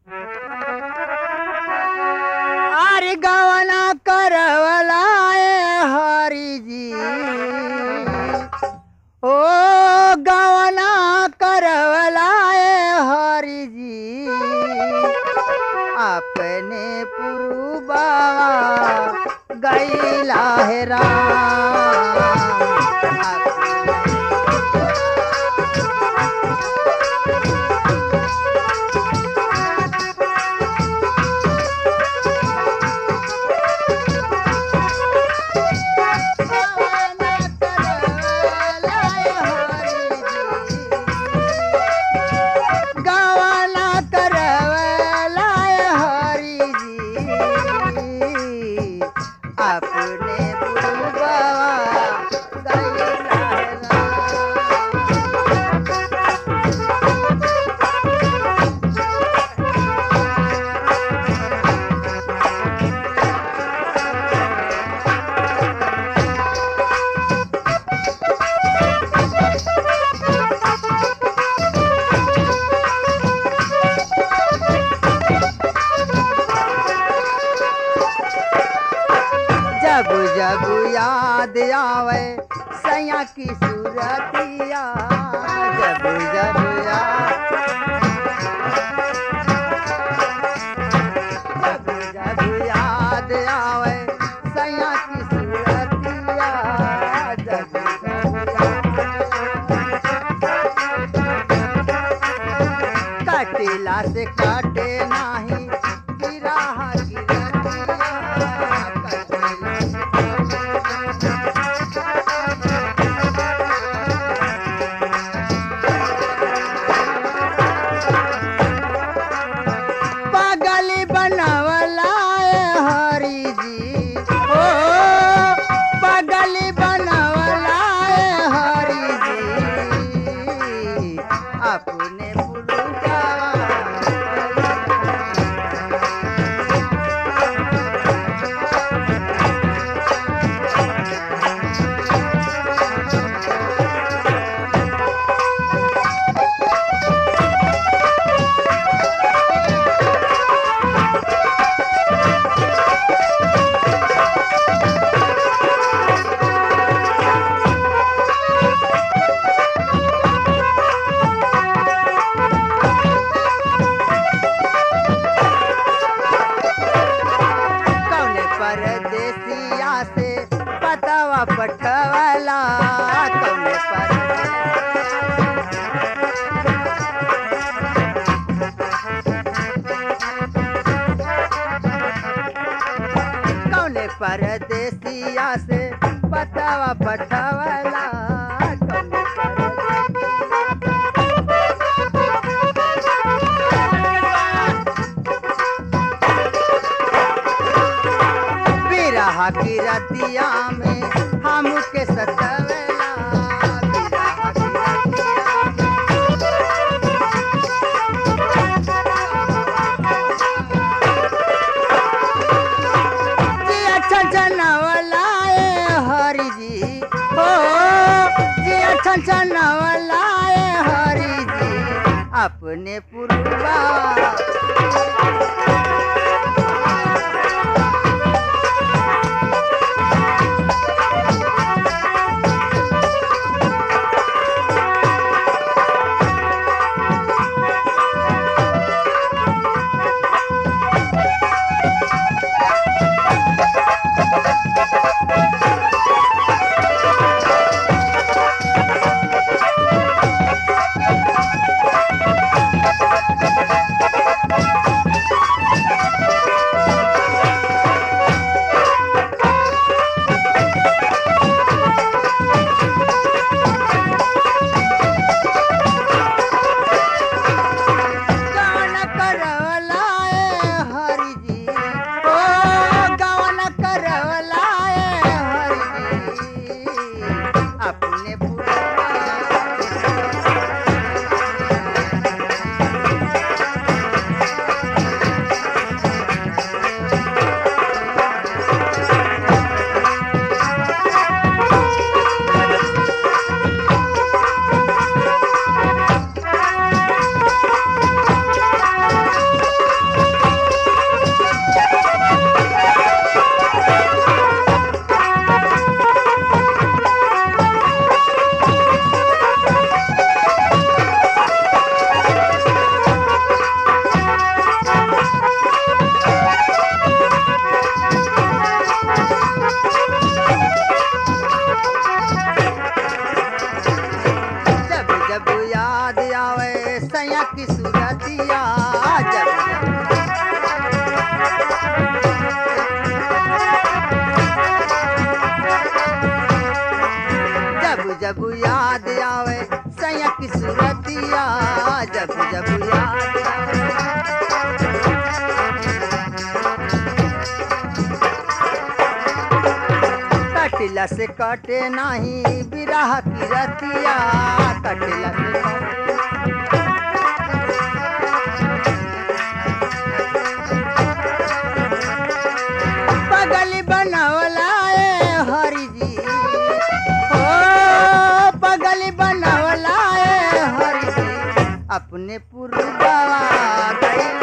अरे गवना करवलाए हरि जी ओ गवना करवलाए हरि जी अपने पुरुबा गैला है राम जब जब याद आवे सैया की सूरतिया जब जब याद आवे सैया की सूरतिया जब कटिला से काटे नाही गिराहा अपने परदेसिया से पतावा पठवाला कौने परदेसिया से पतावा पठवाला की रतिया में हमके सतवेला जी अच्छा जनवला हरि जी हो जी अच्छा जनवला हरि जी अपने पुरबा सुरतिया जब जब याद आवे सैया की सुरतिया जब जब याद कटिला से कटे नहीं बिरह की रतिया कटिला से पगली बनवला हरि जी ओ पगली बनवला हरि जी अपने पुरवा गई